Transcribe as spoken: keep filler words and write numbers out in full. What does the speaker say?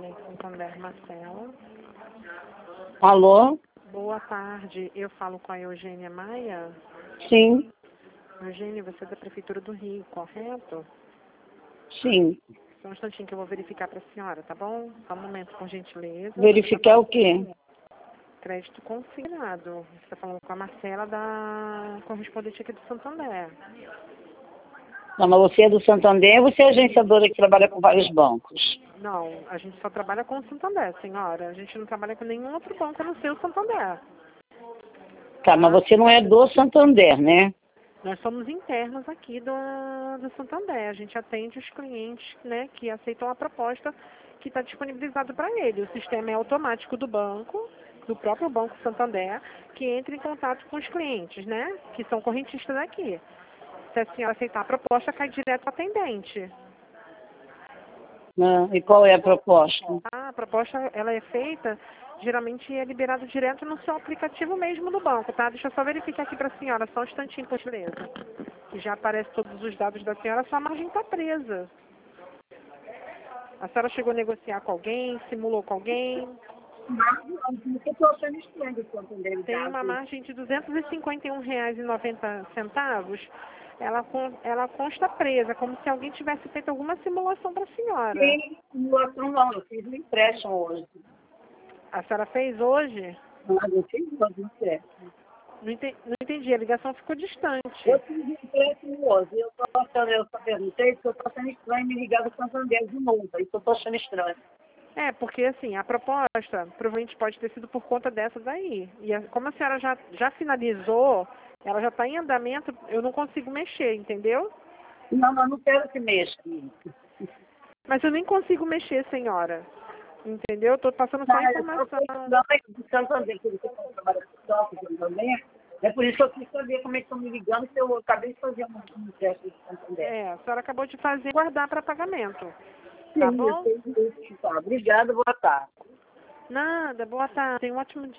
Banco Santander, Marcela. Alô? Boa tarde, eu falo com a Eugênia Maia. Sim, Eugênia, você é da Prefeitura do Rio, correto? sim. Só um instantinho que eu vou verificar para a senhora, tá bom? Só um momento, por gentileza. Verificar o quê? Crédito consignado. Você está falando com a Marcela da correspondente aqui do Santander. Não, mas você é do Santander ou você é agenciadora que trabalha com vários bancos? Não, a gente só trabalha com o Santander, senhora. A gente não trabalha com nenhum outro banco a não ser o Santander. Tá, mas você não é do Santander, né? Nós somos internos aqui do, do Santander. A gente atende os clientes, né, que aceitam a proposta que está disponibilizado para ele. O sistema é automático do banco, do próprio Banco Santander, que entra em contato com os clientes, né, que são correntistas aqui. Se a senhora aceitar a proposta, cai direto ao atendente. Ah, e qual é a proposta? A proposta, ela é feita, geralmente é liberado direto no seu aplicativo mesmo do banco, tá? Deixa eu só verificar aqui para a senhora, só um instantinho, por gentileza. Que já aparece todos os dados da senhora, sua margem está presa. A senhora chegou a negociar com alguém, simulou com alguém? Eu estou achando estranho o Santander. Tem uma margem de duzentos e cinquenta e um reais e noventa centavos. Ela, con- ela consta presa, como se alguém tivesse feito alguma simulação para a senhora. Sim, simulação não, eu fiz um empréstimo hoje. A senhora fez hoje? Ah, eu fiz hoje um empréstimo. Não entendi, não entendi, a ligação ficou distante. Eu fiz um empréstimo hoje, eu estou achando, eu só perguntei porque eu estou achando estranho me ligar do Santander de novo, isso eu estou achando estranho. É, porque assim, a proposta provavelmente pode ter sido por conta dessa daí. E a- como a senhora já, já finalizou, ela já está em andamento, eu não consigo mexer, entendeu? Não, mas não quero que mexa nisso. Mas eu nem consigo mexer, senhora. Entendeu? Estou passando só a Não, eu só informação. estou não é do Santander, que você trabalha com toque também. É por isso que eu quis saber como é que estão me ligando, que eu acabei de fazer um um empréstimo do Santander. É, a senhora acabou de fazer guardar para pagamento. Sim, Tá eu bom? sei disso. Tá, obrigada, boa tarde. Nada, boa tarde. Tenha um ótimo dia.